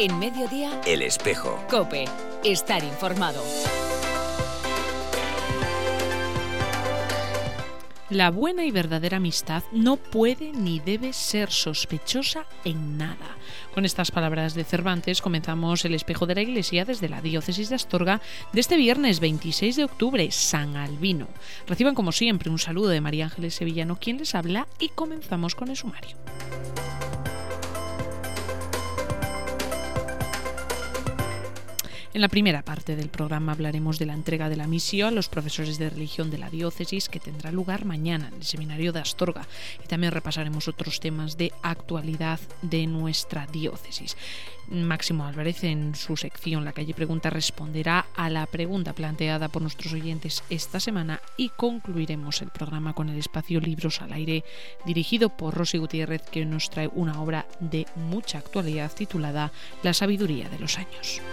En Mediodía, El Espejo. COPE. Estar informado. La buena y verdadera amistad no puede ni debe ser sospechosa en nada. Con estas palabras de Cervantes comenzamos El Espejo de la Iglesia desde la Diócesis de Astorga de este viernes 26 de octubre, San Albino. Reciban como siempre un saludo de María Ángeles Sevillano, quien les habla, y comenzamos con el sumario. En la primera parte del programa hablaremos de la entrega de la misión a los profesores de religión de la diócesis, que tendrá lugar mañana en el seminario de Astorga, y también repasaremos otros temas de actualidad de nuestra diócesis. Máximo Álvarez, en su sección La Calle Pregunta, responderá a la pregunta planteada por nuestros oyentes esta semana, y concluiremos el programa con el espacio Libros al Aire, dirigido por Rosy Gutiérrez, que nos trae una obra de mucha actualidad titulada La sabiduría de los años.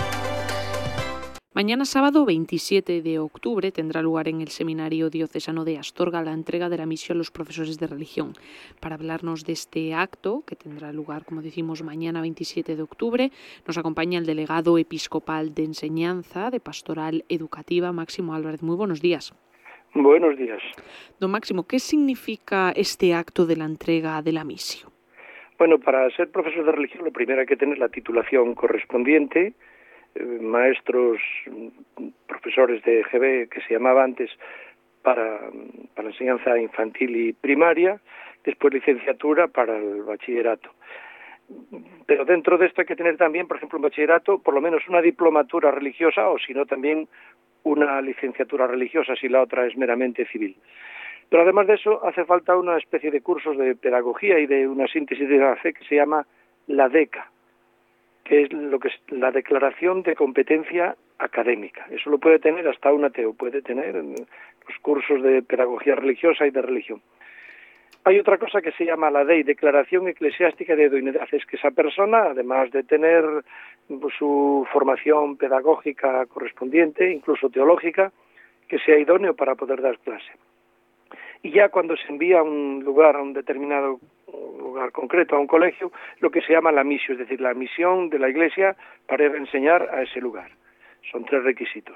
Mañana sábado 27 de octubre tendrá lugar en el Seminario Diocesano de Astorga la entrega de la misión a los profesores de religión. Para hablarnos de este acto, que tendrá lugar, como decimos, mañana 27 de octubre, nos acompaña el delegado episcopal de enseñanza de Pastoral Educativa, Máximo Álvarez. Muy buenos días. Buenos días. Don Máximo, ¿qué significa este acto de la entrega de la misión? Bueno, para ser profesor de religión lo primero hay que tener la titulación correspondiente, maestros, profesores de EGB, que se llamaba antes, para enseñanza infantil y primaria, después licenciatura para el bachillerato. Pero dentro de esto hay que tener también, por ejemplo, un bachillerato, por lo menos una diplomatura religiosa, o si no también una licenciatura religiosa, si la otra es meramente civil. Pero además de eso hace falta una especie de cursos de pedagogía y de una síntesis de la fe que se llama la DECA, que es lo que es la Declaración de Competencia Académica. Eso lo puede tener hasta un ateo, puede tener los cursos de pedagogía religiosa y de religión. Hay otra cosa que se llama la DEI, Declaración Eclesiástica de Idoneidad, es que esa persona, además de tener su formación pedagógica correspondiente, incluso teológica, que sea idóneo para poder dar clase. Y ya cuando se envía a un lugar, a un determinado lugar concreto, a un colegio, lo que se llama la misión, es decir, la misión de la Iglesia para ir a enseñar a ese lugar. Son 3 requisitos.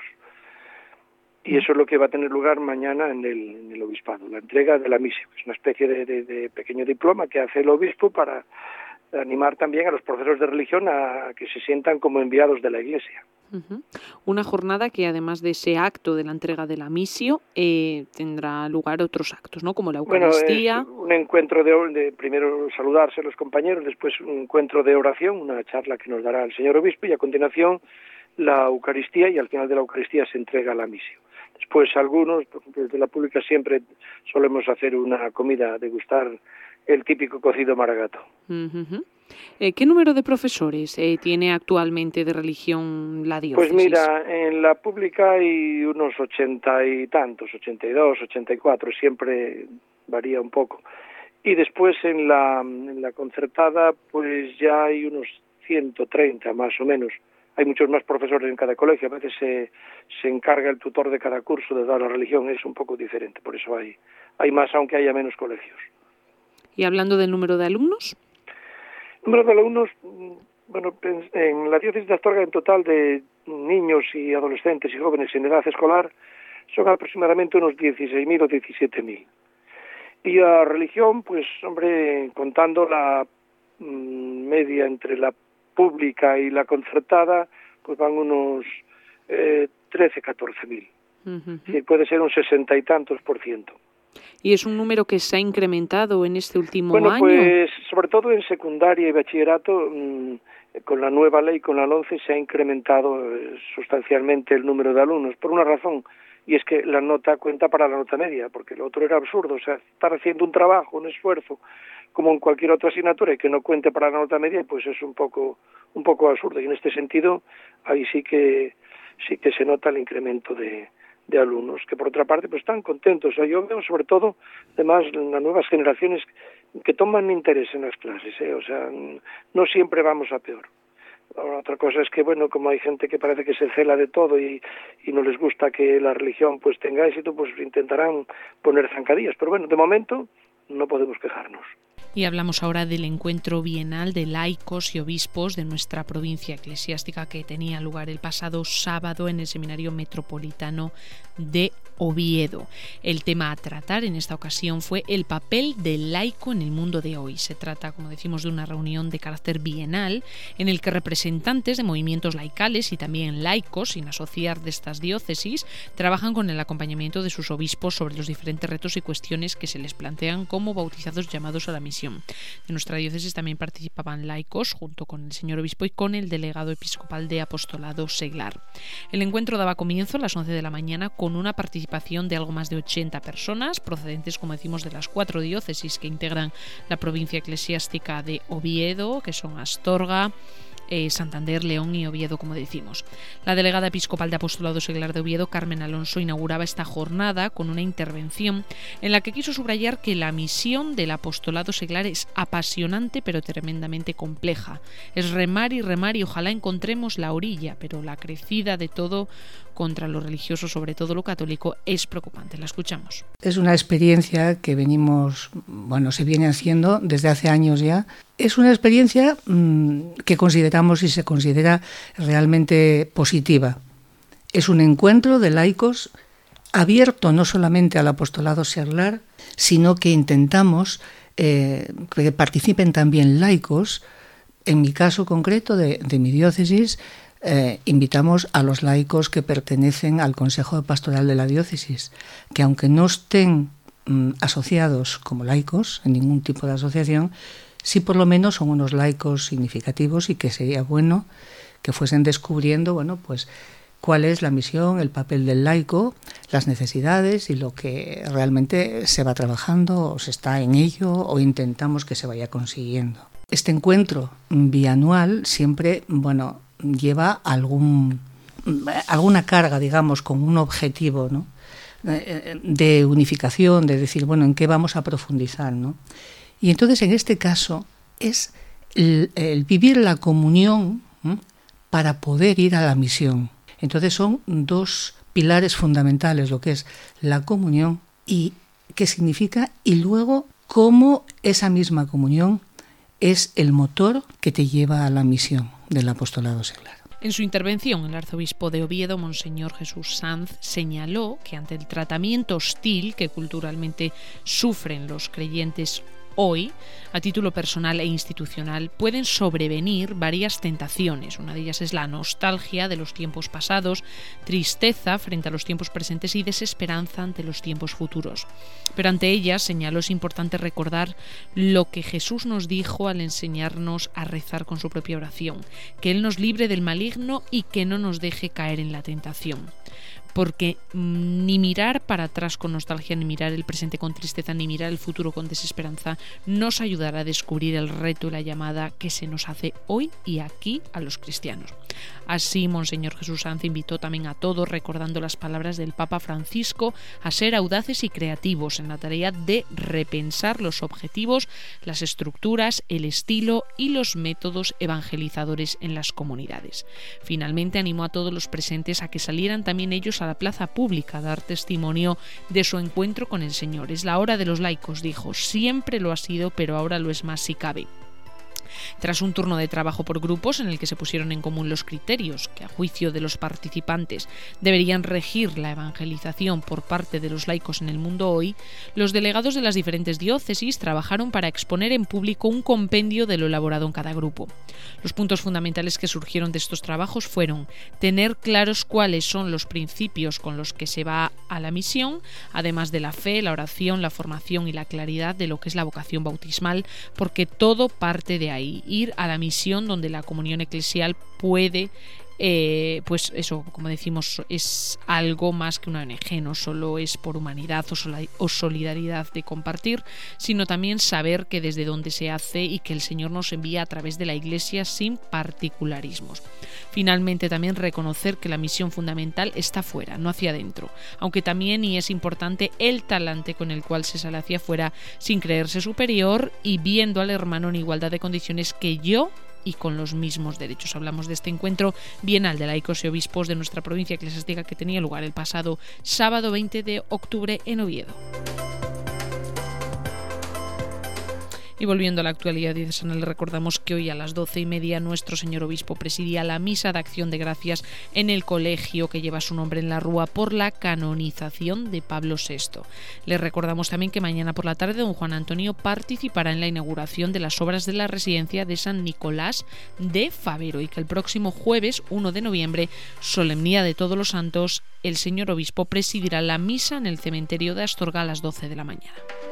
Y eso es lo que va a tener lugar mañana en el obispado, la entrega de la misión. Es una especie de pequeño diploma que hace el obispo para animar también a los profesores de religión a que se sientan como enviados de la Iglesia. Uh-huh. Una jornada que, además de ese acto de la entrega de la misión, tendrá lugar otros actos, ¿no? Como la Eucaristía. Bueno, es un encuentro de primero saludarse a los compañeros, después un encuentro de oración, una charla que nos dará el señor obispo, y a continuación la Eucaristía, y al final de la Eucaristía se entrega la misión. Después algunos, por ejemplo, desde la pública siempre solemos hacer una comida, degustar el típico cocido maragato. Uh-huh. ¿Qué número de profesores tiene actualmente de religión la diócesis? Pues mira, en la pública hay unos 80 y tantos, 82, 84, siempre varía un poco. Y después en la concertada pues ya hay unos 130 más o menos. Hay muchos más profesores en cada colegio, a veces se encarga el tutor de cada curso de dar la religión, es un poco diferente, por eso hay más aunque haya menos colegios. ¿Y hablando del número de alumnos? El número de alumnos, bueno, en la diócesis de Astorga en total de niños y adolescentes y jóvenes en edad escolar son aproximadamente unos 16.000 o 17.000. Y a religión, pues hombre, contando la media entre la pública y la concertada, pues van unos 13, 14.000. Uh-huh. Sí, puede ser un 60 y tantos %. ¿Y es un número que se ha incrementado en este último año? Bueno, pues sobre todo en secundaria y bachillerato, con la nueva ley, con la LONCE, se ha incrementado sustancialmente el número de alumnos, por una razón, y es que la nota cuenta para la nota media, porque lo otro era absurdo, o sea, estar haciendo un trabajo, un esfuerzo, como en cualquier otra asignatura, y que no cuente para la nota media, pues es un poco absurdo, y en este sentido, ahí sí que se nota el incremento de alumnos, que por otra parte pues están contentos. O sea, yo veo sobre todo, además, las nuevas generaciones que toman interés en las clases, o sea, no siempre vamos a peor. Ahora, otra cosa es que, bueno, como hay gente que parece que se cela de todo y no les gusta que la religión pues tenga éxito, pues intentarán poner zancadillas. Pero bueno, de momento no podemos quejarnos. Y hablamos ahora del encuentro bienal de laicos y obispos de nuestra provincia eclesiástica que tenía lugar el pasado sábado en el Seminario Metropolitano de Oviedo. El tema a tratar en esta ocasión fue el papel del laico en el mundo de hoy. Se trata, como decimos, de una reunión de carácter bienal en el que representantes de movimientos laicales y también laicos, sin asociar de estas diócesis, trabajan con el acompañamiento de sus obispos sobre los diferentes retos y cuestiones que se les plantean como bautizados llamados a la misión. En nuestra diócesis también participaban laicos junto con el señor obispo y con el delegado episcopal de apostolado seglar. El encuentro daba comienzo a las 11 de la mañana con una participación de algo más de 80 personas procedentes, como decimos, de las 4 diócesis que integran la provincia eclesiástica de Oviedo, que son Astorga, Santander, León y Oviedo, como decimos. La delegada episcopal de apostolado seglar de Oviedo, Carmen Alonso, inauguraba esta jornada con una intervención en la que quiso subrayar que la misión del apostolado seglar es apasionante pero tremendamente compleja. Es remar y ojalá encontremos la orilla, pero la crecida de todo contra lo religioso, sobre todo lo católico, es preocupante. La escuchamos. Es una experiencia que se viene haciendo desde hace años ya. Es una experiencia que consideramos y se considera realmente positiva. Es un encuentro de laicos abierto no solamente al apostolado seglar, sino que intentamos que participen también laicos. En mi caso concreto de mi diócesis, invitamos a los laicos que pertenecen al Consejo Pastoral de la diócesis, que aunque no estén asociados como laicos en ningún tipo de asociación, sí por lo menos son unos laicos significativos y que sería bueno que fuesen descubriendo, cuál es la misión, el papel del laico, las necesidades y lo que realmente se va trabajando o se está en ello o intentamos que se vaya consiguiendo. Este encuentro bianual siempre, lleva alguna carga, digamos, con un objetivo, ¿no?, de unificación, de decir, en qué vamos a profundizar, ¿no? Y entonces, en este caso, es el vivir la comunión, ¿no?, para poder ir a la misión. Entonces, son 2 pilares fundamentales, lo que es la comunión y qué significa, y luego cómo esa misma comunión es el motor que te lleva a la misión del apostolado seglar. En su intervención, el arzobispo de Oviedo, Monseñor Jesús Sanz, señaló que ante el tratamiento hostil que culturalmente sufren los creyentes hoy, a título personal e institucional, pueden sobrevenir varias tentaciones. Una de ellas es la nostalgia de los tiempos pasados, tristeza frente a los tiempos presentes y desesperanza ante los tiempos futuros. Pero ante ellas, señaló, es importante recordar lo que Jesús nos dijo al enseñarnos a rezar con su propia oración, que Él nos libre del maligno y que no nos deje caer en la tentación. Porque ni mirar para atrás con nostalgia, ni mirar el presente con tristeza, ni mirar el futuro con desesperanza nos ayudará a descubrir el reto y la llamada que se nos hace hoy y aquí a los cristianos. Así, Monseñor Jesús Sanz invitó también a todos, recordando las palabras del Papa Francisco, a ser audaces y creativos en la tarea de repensar los objetivos, las estructuras, el estilo y los métodos evangelizadores en las comunidades. Finalmente, animó a todos los presentes a que salieran también ellos a la plaza pública a dar testimonio de su encuentro con el Señor. Es la hora de los laicos, dijo, siempre lo ha sido, pero ahora lo es más si cabe. Tras un turno de trabajo por grupos en el que se pusieron en común los criterios que, a juicio de los participantes, deberían regir la evangelización por parte de los laicos en el mundo hoy, los delegados de las diferentes diócesis trabajaron para exponer en público un compendio de lo elaborado en cada grupo. Los puntos fundamentales que surgieron de estos trabajos fueron tener claros cuáles son los principios con los que se va a la misión, además de la fe, la oración, la formación y la claridad de lo que es la vocación bautismal, porque todo parte de ahí, ir a la misión donde la comunión eclesial puede, pues eso, como decimos, es algo más que una ONG, no solo es por humanidad o solidaridad de compartir, sino también saber que desde donde se hace y que el Señor nos envía a través de la Iglesia sin particularismos. Finalmente, también reconocer que la misión fundamental está fuera, no hacia adentro, aunque también, y es importante, el talante con el cual se sale hacia afuera sin creerse superior y viendo al hermano en igualdad de condiciones que yo y con los mismos derechos. Hablamos de este encuentro bienal de laicos y obispos de nuestra provincia eclesiástica que tenía lugar el pasado sábado 20 de octubre en Oviedo. Y volviendo a la actualidad diocesana, le recordamos que hoy a las 12:30 nuestro señor obispo presidía la misa de acción de gracias en el colegio que lleva su nombre en la Rúa por la canonización de Pablo VI. Le recordamos también que mañana por la tarde don Juan Antonio participará en la inauguración de las obras de la residencia de San Nicolás de Fabero y que el próximo jueves 1 de noviembre, solemnidad de Todos los Santos, el señor obispo presidirá la misa en el cementerio de Astorga a las 12 de la mañana.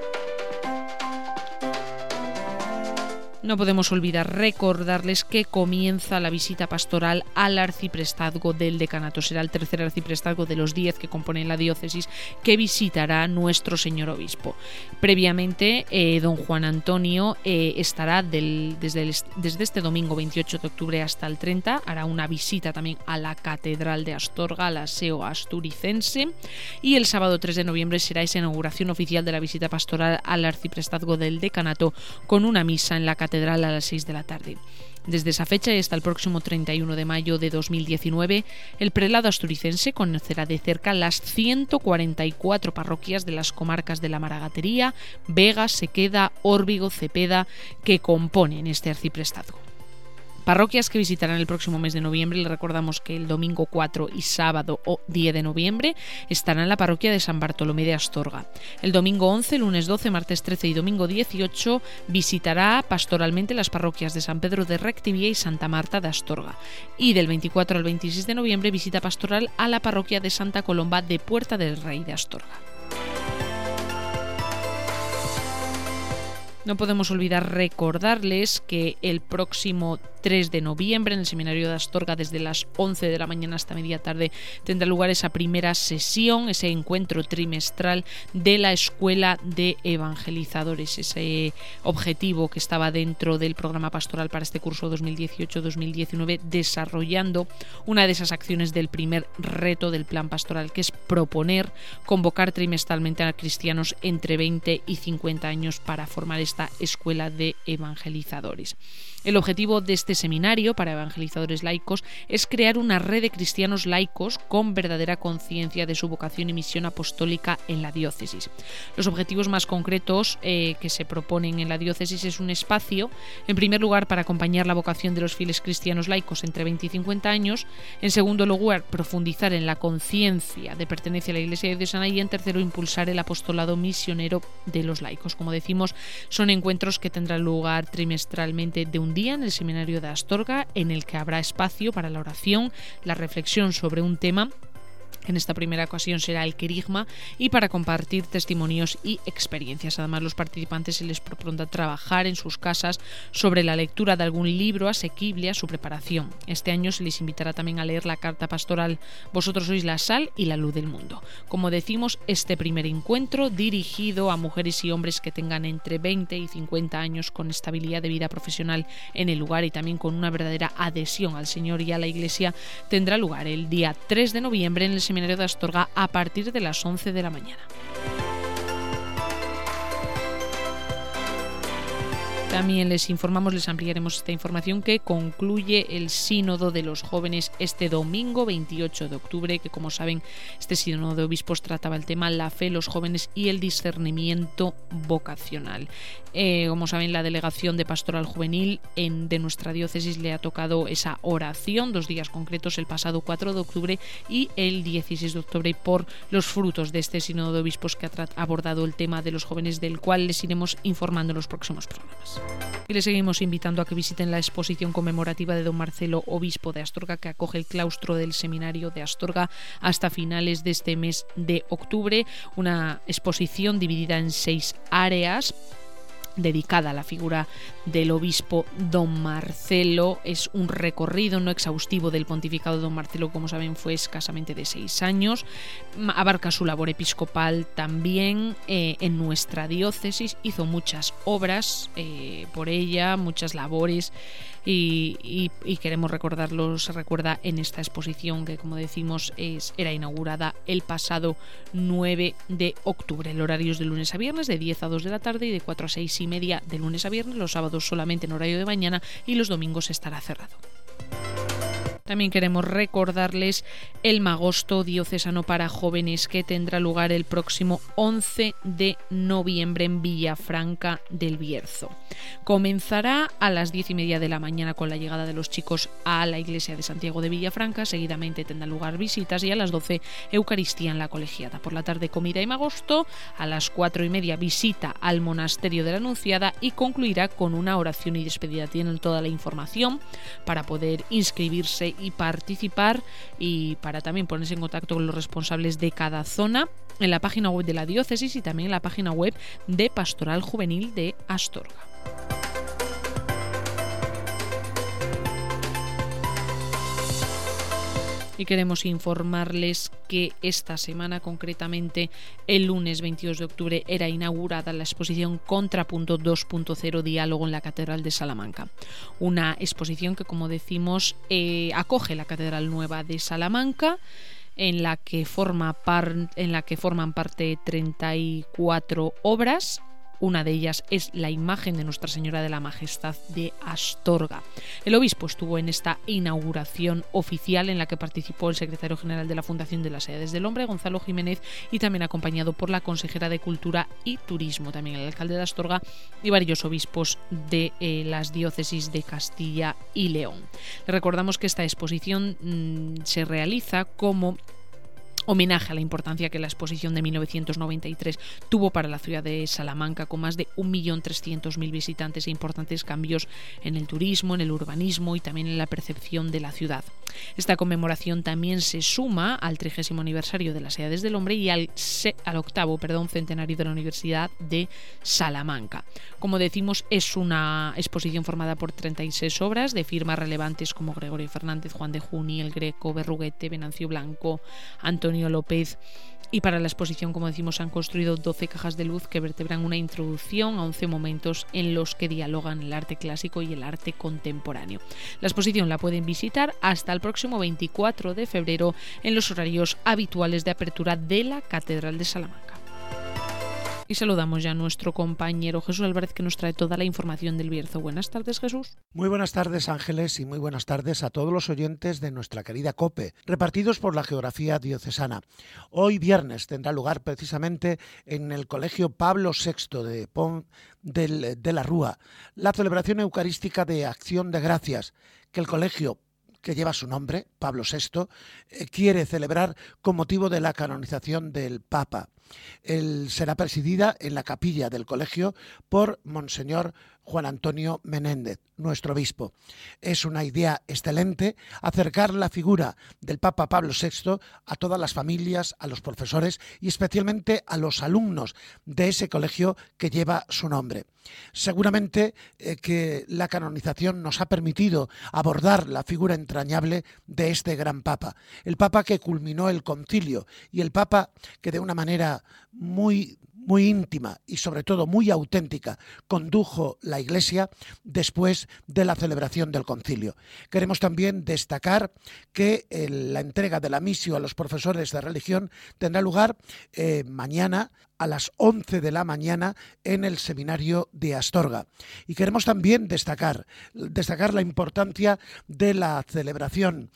No podemos olvidar recordarles que comienza la visita pastoral al arciprestazgo del decanato. Será el tercer arciprestazgo de los 10 que componen la diócesis que visitará nuestro señor obispo. Previamente, don Juan Antonio estará desde este domingo 28 de octubre hasta el 30. Hará una visita también a la Catedral de Astorga, al Aseo Asturicense. Y el sábado 3 de noviembre será esa inauguración oficial de la visita pastoral al arciprestazgo del decanato con una misa en la Catedral a las 6 de la tarde. Desde esa fecha y hasta el próximo 31 de mayo de 2019, el prelado asturicense conocerá de cerca las 144 parroquias de las comarcas de la Maragatería, Vega, Sequeda, Órbigo, Cepeda, que componen este arciprestazgo. Parroquias que visitarán el próximo mes de noviembre. Le recordamos que el domingo 4 y sábado 10 de noviembre estará en la parroquia de San Bartolomé de Astorga. El domingo 11, lunes 12, martes 13 y domingo 18 visitará pastoralmente las parroquias de San Pedro de Rectivía y Santa Marta de Astorga. Y del 24 al 26 de noviembre visita pastoral a la parroquia de Santa Colomba de Puerta del Rey de Astorga. No podemos olvidar recordarles que el próximo 3 de noviembre en el Seminario de Astorga, desde las 11 de la mañana hasta media tarde, tendrá lugar esa primera sesión, ese encuentro trimestral de la Escuela de Evangelizadores, ese objetivo que estaba dentro del programa pastoral para este curso 2018-2019, desarrollando una de esas acciones del primer reto del plan pastoral, que es proponer convocar trimestralmente a cristianos entre 20 y 50 años para formar esta Escuela de Evangelizadores. El objetivo de este seminario para evangelizadores laicos es crear una red de cristianos laicos con verdadera conciencia de su vocación y misión apostólica en la diócesis. Los objetivos más concretos que se proponen en la diócesis es un espacio, en primer lugar, para acompañar la vocación de los fieles cristianos laicos entre 20 y 50 años, en segundo lugar, profundizar en la conciencia de pertenencia a la Iglesia diocesana y, en tercero, impulsar el apostolado misionero de los laicos. Como decimos, son encuentros que tendrán lugar trimestralmente de un día en el Seminario de Astorga, en el que habrá espacio para la oración, la reflexión sobre un tema. En esta primera ocasión será el querigma, y para compartir testimonios y experiencias. Además, los participantes se les propondrá trabajar en sus casas sobre la lectura de algún libro asequible a su preparación. Este año se les invitará también a leer la carta pastoral Vosotros sois la sal y la luz del mundo. Como decimos, este primer encuentro dirigido a mujeres y hombres que tengan entre 20 y 50 años con estabilidad de vida profesional en el lugar y también con una verdadera adhesión al Señor y a la Iglesia tendrá lugar el día 3 de noviembre en el Seminario de Astorga a partir de las 11 de la mañana. También les informamos, les ampliaremos esta información, que concluye el Sínodo de los Jóvenes este domingo 28 de octubre, que como saben este Sínodo de Obispos trataba el tema la fe, los jóvenes y el discernimiento vocacional. Como saben, la Delegación de Pastoral Juvenil de nuestra diócesis le ha tocado esa oración, 2 días concretos, el pasado 4 de octubre y el 16 de octubre, por los frutos de este Sínodo de Obispos que ha abordado el tema de los jóvenes, del cual les iremos informando en los próximos programas. Y les seguimos invitando a que visiten la exposición conmemorativa de don Marcelo, obispo de Astorga, que acoge el claustro del Seminario de Astorga hasta finales de este mes de octubre. Una exposición dividida en 6 áreas, dedicada a la figura del obispo don Marcelo. Es un recorrido no exhaustivo del pontificado de don Marcelo, como saben fue escasamente de 6 años, abarca su labor episcopal también en nuestra diócesis, hizo muchas obras por ella, muchas labores, y queremos recordarlo. Se recuerda en esta exposición que, como decimos, era inaugurada el pasado 9 de octubre. El horario es de lunes a viernes de 10 a 2 de la tarde y de 4 a 6 y media de lunes a viernes, los sábados solamente en horario de mañana y los domingos estará cerrado. También queremos recordarles el Magosto Diocesano para Jóvenes, que tendrá lugar el próximo 11 de noviembre en Villafranca del Bierzo. Comenzará a las 10:30 de la mañana con la llegada de los chicos a la iglesia de Santiago de Villafranca. Seguidamente tendrán lugar visitas y a las 12 Eucaristía en la colegiata. Por la tarde comida y Magosto, a las 4:30 visita al monasterio de la Anunciada y concluirá con una oración y despedida. Tienen toda la información para poder inscribirse y participar, y para también ponerse en contacto con los responsables de cada zona en la página web de la diócesis y también en la página web de Pastoral Juvenil de Astorga. Y queremos informarles que esta semana, concretamente el lunes 22 de octubre, era inaugurada la exposición Contrapunto 2.0 Diálogo en la Catedral de Salamanca. Una exposición que, como decimos, acoge la Catedral Nueva de Salamanca, en la que forman parte 34 obras. Una de ellas es la imagen de Nuestra Señora de la Majestad de Astorga. El obispo estuvo en esta inauguración oficial, en la que participó el secretario general de la Fundación de las Edades del Hombre, Gonzalo Jiménez, y también acompañado por la consejera de Cultura y Turismo, también el alcalde de Astorga y varios obispos de las diócesis de Castilla y León. Le recordamos que esta exposición se realiza como homenaje a la importancia que la exposición de 1993 tuvo para la ciudad de Salamanca, con más de 1.300.000 visitantes e importantes cambios en el turismo, en el urbanismo y también en la percepción de la ciudad. Esta conmemoración también se suma al 30º aniversario de las Edades del Hombre y al octavo centenario de la Universidad de Salamanca. Como decimos, es una exposición formada por 36 obras de firmas relevantes como Gregorio Fernández, Juan de Juni, El Greco, Berruguete, Venancio Blanco, Antonio López. Y para la exposición, como decimos, han construido 12 cajas de luz que vertebran una introducción a 11 momentos en los que dialogan el arte clásico y el arte contemporáneo. La exposición la pueden visitar hasta el próximo 24 de febrero en los horarios habituales de apertura de la Catedral de Salamanca. Y saludamos ya a nuestro compañero Jesús Álvarez, que nos trae toda la información del Bierzo. Buenas tardes, Jesús. Muy buenas tardes, Ángeles, y muy buenas tardes a todos los oyentes de nuestra querida COPE, repartidos por la geografía diocesana. Hoy viernes tendrá lugar precisamente en el Colegio Pablo VI de Pont de la Rúa la celebración eucarística de Acción de Gracias, que el colegio, que lleva su nombre, Pablo VI, quiere celebrar con motivo de la canonización del Papa. Será presidida en la capilla del colegio por Monseñor Juan Antonio Menéndez, nuestro obispo. Es una idea excelente acercar la figura del Papa Pablo VI a todas las familias, a los profesores y especialmente a los alumnos de ese colegio que lleva su nombre. Seguramente que la canonización nos ha permitido abordar la figura entrañable de este gran Papa, el Papa que culminó el concilio y el Papa que de una manera muy íntima y sobre todo muy auténtica condujo la Iglesia después de la celebración del concilio. Queremos también destacar que la entrega de la missio a los profesores de religión tendrá lugar mañana a las 11 de la mañana en el seminario de Astorga. Y queremos también destacar la importancia de la celebración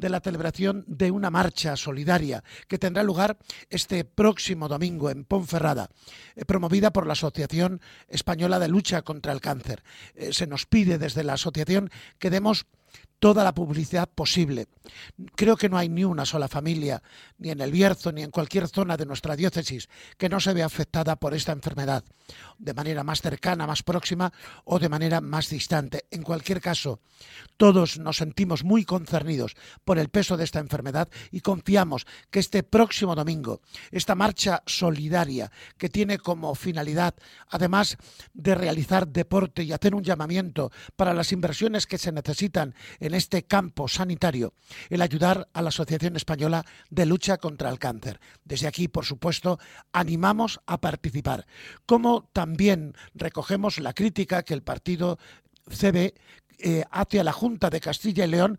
de una marcha solidaria que tendrá lugar este próximo domingo en Ponferrada, promovida por la Asociación Española de Lucha contra el Cáncer. Se nos pide desde la asociación que demos toda la publicidad posible. Creo que no hay ni una sola familia, ni en el Bierzo, ni en cualquier zona de nuestra diócesis, que no se vea afectada por esta enfermedad, de manera más cercana, más próxima o de manera más distante. En cualquier caso, todos nos sentimos muy concernidos por el peso de esta enfermedad y confiamos que este próximo domingo, esta marcha solidaria que tiene como finalidad, además de realizar deporte y hacer un llamamiento para las inversiones que se necesitan en este campo sanitario, el ayudar a la Asociación Española de Lucha contra el Cáncer. Desde aquí, por supuesto, animamos a participar. Como también recogemos la crítica que el partido CB hace a la Junta de Castilla y León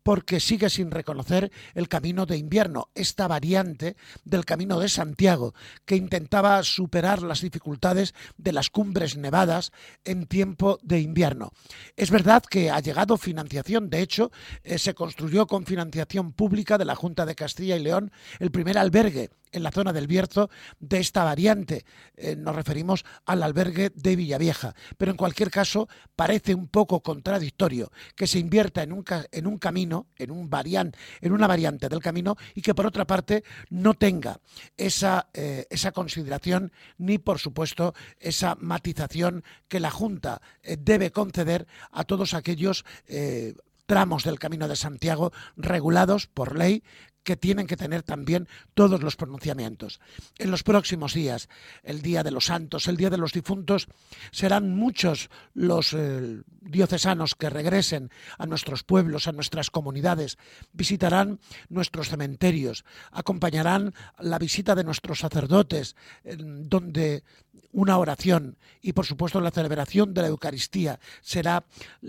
porque sigue sin reconocer el camino de invierno, esta variante del Camino de Santiago, que intentaba superar las dificultades de las cumbres nevadas en tiempo de invierno. Es verdad que ha llegado financiación, de hecho, se construyó con financiación pública de la Junta de Castilla y León el primer albergue en la zona del Bierzo de esta variante. Nos referimos al albergue de Villavieja, pero en cualquier caso parece un poco contradictorio que se invierta en un camino, en una variante del camino, y que por otra parte no tenga esa consideración ni por supuesto esa matización que la Junta debe conceder a todos aquellos tramos del Camino de Santiago regulados por ley, que tienen que tener también todos los pronunciamientos. En los próximos días, el Día de los Santos, el Día de los Difuntos, serán muchos los diocesanos que regresen a nuestros pueblos, a nuestras comunidades, visitarán nuestros cementerios, acompañarán la visita de nuestros sacerdotes, donde una oración y por supuesto la celebración de la Eucaristía será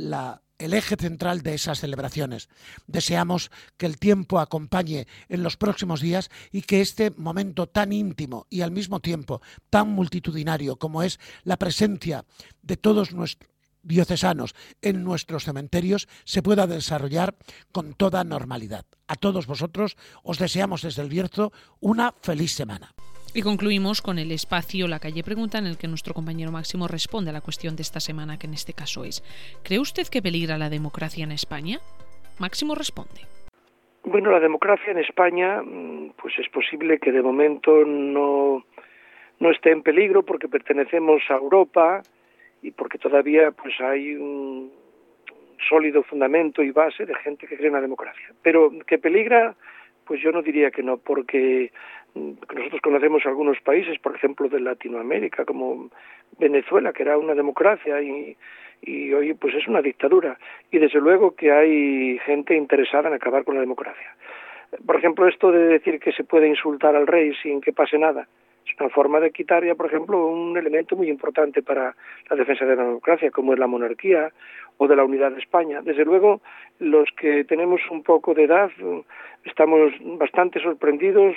el eje central de esas celebraciones. Deseamos que el tiempo acompañe en los próximos días y que este momento tan íntimo y al mismo tiempo tan multitudinario como es la presencia de todos nuestros diocesanos en nuestros cementerios se pueda desarrollar con toda normalidad. A todos vosotros os deseamos desde el Bierzo una feliz semana. Y concluimos con el espacio La Calle Pregunta, en el que nuestro compañero Máximo responde a la cuestión de esta semana, que en este caso es: ¿cree usted que peligra la democracia en España? Máximo responde. Bueno, la democracia en España, pues es posible que de momento no esté en peligro, porque pertenecemos a Europa y porque todavía pues hay un sólido fundamento y base de gente que cree en la democracia. Pero que peligra, pues yo no diría que no, porque nosotros conocemos algunos países, por ejemplo, de Latinoamérica, como Venezuela, que era una democracia y hoy pues es una dictadura. Y desde luego que hay gente interesada en acabar con la democracia. Por ejemplo, esto de decir que se puede insultar al rey sin que pase nada, es una forma de quitar ya, por ejemplo, un elemento muy importante para la defensa de la democracia, como es la monarquía o de la unidad de España. Desde luego, los que tenemos un poco de edad estamos bastante sorprendidos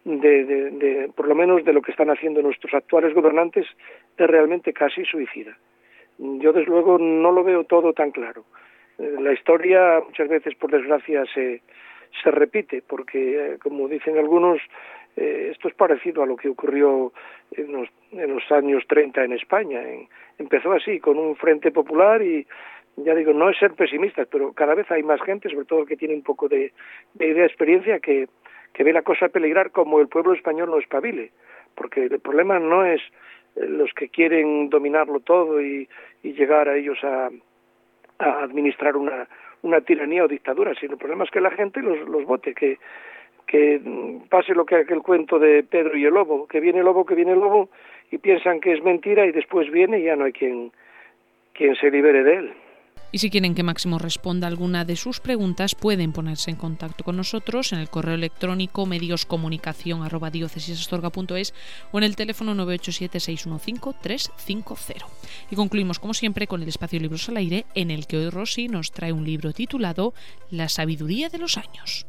de por lo menos de lo que están haciendo nuestros actuales gobernantes. Es realmente casi suicida. Yo desde luego no lo veo todo tan claro. La historia muchas veces, por desgracia, se repite, porque como dicen algunos, esto es parecido a lo que ocurrió en los años 30 en España. Empezó así, con un frente popular, y ya digo, no es ser pesimistas, pero cada vez hay más gente, sobre todo que tiene un poco de idea, de experiencia, que ve la cosa peligrar, como el pueblo español no espabile, porque el problema no es los que quieren dominarlo todo y llegar a ellos a administrar una tiranía o dictadura, sino el problema es que la gente los vote, que pase lo que aquel cuento de Pedro y el lobo, que viene el lobo, y piensan que es mentira, y después viene y ya no hay quien se libere de él. Y si quieren que Máximo responda a alguna de sus preguntas, pueden ponerse en contacto con nosotros en el correo electrónico medioscomunicacion@diocesisastorga.es o en el teléfono 987-615-350. Y concluimos, como siempre, con el espacio Libros al Aire, en el que hoy Rosy nos trae un libro titulado La sabiduría de los años.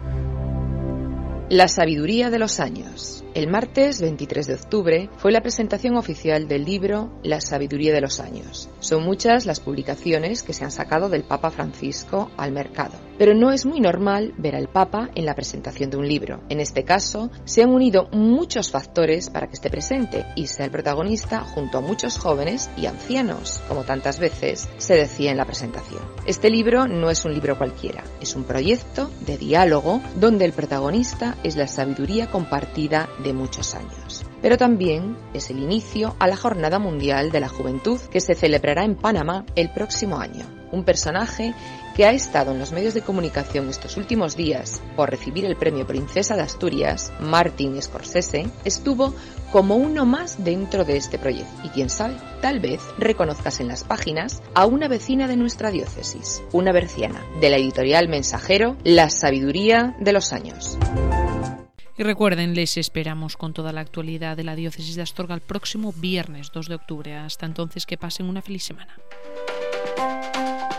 La sabiduría de los años. El martes 23 de octubre fue la presentación oficial del libro La sabiduría de los años. Son muchas las publicaciones que se han sacado del Papa Francisco al mercado, pero no es muy normal ver al Papa en la presentación de un libro. En este caso, se han unido muchos factores para que esté presente y sea el protagonista junto a muchos jóvenes y ancianos, como tantas veces se decía en la presentación. Este libro no es un libro cualquiera, es un proyecto de diálogo donde el protagonista es la sabiduría compartida de muchos años. Pero también es el inicio a la Jornada Mundial de la Juventud, que se celebrará en Panamá el próximo año. Un personaje que ha estado en los medios de comunicación estos últimos días por recibir el premio Princesa de Asturias, Martin Scorsese, estuvo como uno más dentro de este proyecto. Y quién sabe, tal vez reconozcas en las páginas a una vecina de nuestra diócesis, una berciana, de la editorial Mensajero, La sabiduría de los años. Y recuerden, les esperamos con toda la actualidad de la Diócesis de Astorga el próximo viernes 2 de octubre. Hasta entonces, que pasen una feliz semana.